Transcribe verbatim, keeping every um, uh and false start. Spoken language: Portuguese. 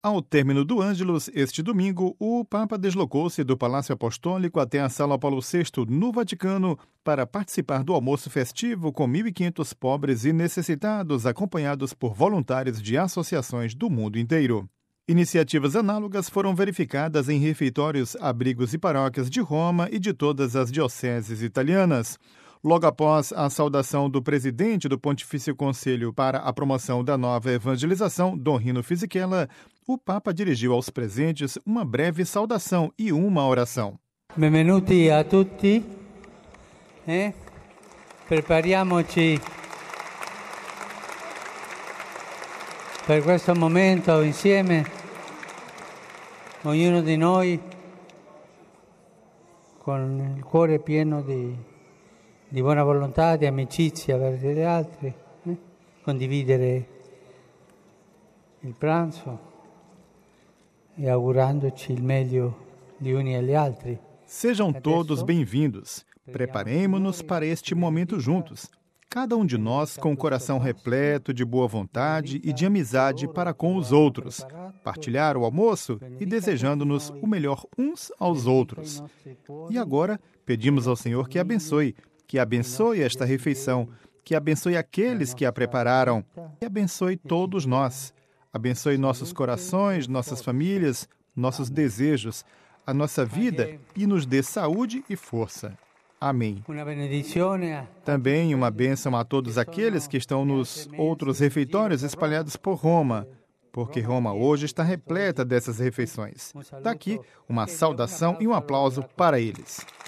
Ao término do Ângelus, este domingo, o Papa deslocou-se do Palácio Apostólico até a Sala Paulo sexto, no Vaticano, para participar do almoço festivo com mil e quinhentos pobres e necessitados, acompanhados por voluntários de associações do mundo inteiro. Iniciativas análogas foram verificadas em refeitórios, abrigos e paróquias de Roma e de todas as dioceses italianas. Logo após a saudação do presidente do Pontifício Conselho para a Promoção da Nova Evangelização, Dom Rino Fisichella, o Papa dirigiu aos presentes uma breve saudação e uma oração. Benvenuti a tutti. Eh? Prepariamoci per questo momento insieme, ognuno di noi con il cuore pieno di, di buona volontà, di amicizia verso gli altri, eh? Condividere il pranzo e augurandoci il meglio gli uni agli altri. Sejam todos bem-vindos. Preparemo-nos para este momento juntos. Cada um de nós com o coração repleto de boa vontade e de amizade para com os outros. Partilhar o almoço e desejando-nos o melhor uns aos outros. E agora, pedimos ao Senhor que abençoe, que abençoe esta refeição, que abençoe aqueles que a prepararam, que abençoe todos nós. Abençoe nossos corações, nossas famílias, nossos desejos, a nossa vida e nos dê saúde e força. Amém. Também uma bênção a todos aqueles que estão nos outros refeitórios espalhados por Roma, porque Roma hoje está repleta dessas refeições. Daqui, uma saudação e um aplauso para eles.